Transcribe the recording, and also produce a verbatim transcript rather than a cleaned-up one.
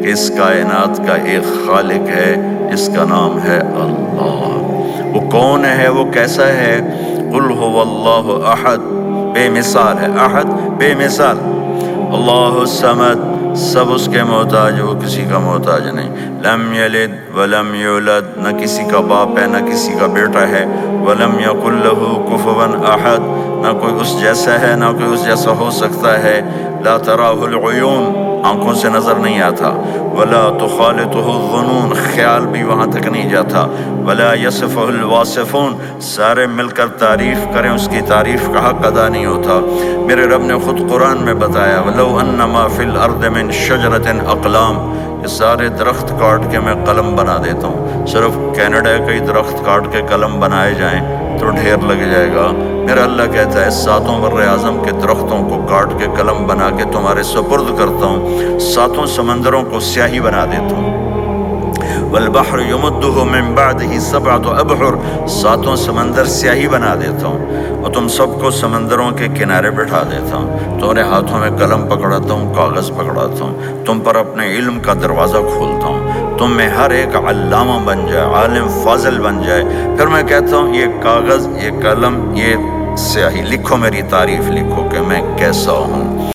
کہ اس کائنات کا ایک خالق ہے جس کا نام ہے اللہ۔ وہ کون ہے، وہ کیسا ہے؟ قل هو اللہ احد، بے مثال ہے، احد بے مثال، اللہ الصمد، سب اس کے محتاج، وہ کسی کا محتاج نہیں، لم یلد ولم یولد، نہ کسی کا باپ ہے نہ کسی کا بیٹا ہے، ولم یکن لہ کفوا احد، نہ کوئی اس جیسا ہے نہ کوئی اس جیسا ہو سکتا ہے، لا تراہ العیون، آنکھوں سے نظر نہیں آتا، ولا تخالطہ الظنون، خیال بھی وہاں تک نہیں جاتا، ولا یصفہ الواصفون، سارے مل کر تعریف کریں اس کی تعریف کا حق ادا نہیں ہوتا۔ میرے رب نے خود قرآن میں بتایا وَلَوْ أَنَّ مَا فِي الْأَرْضِ مِنْ شَجَرَةٍ أَقْلَامٍ، یہ سارے درخت کاٹ کے میں قلم بنا دیتا ہوں، صرف کینیڈا کے ہی درخت کاٹ کے قلم بنائے جائیں تو ڈھیر لگ جائے گا۔ میرا اللہ کہتا ہے ساتوں بر اعظم کے درختوں کو کاٹ کے قلم بنا کے تمہارے سپرد کرتا ہوں، ساتوں سمندروں کو سیاہی بنا دیتا ہوں، والبحر یمدہ من بعدہ سبعۃ ابحر، ساتوں سمندر سیاہی بنا دیتا ہوں اور تم سب کو سمندروں کے کنارے بٹھا دیتا ہوں، تمہارے ہاتھوں میں قلم پکڑاتا ہوں، کاغذ پکڑاتا ہوں، تم پر اپنے علم کا دروازہ کھولتا ہوں، تم میں ہر ایک علامہ بن جائے، عالم فاضل بن جائے، پھر میں کہتا ہوں یہ کاغذ، یہ قلم، یہ سیاہی، لکھو میری تعریف، لکھو کہ میں کیسا ہوں۔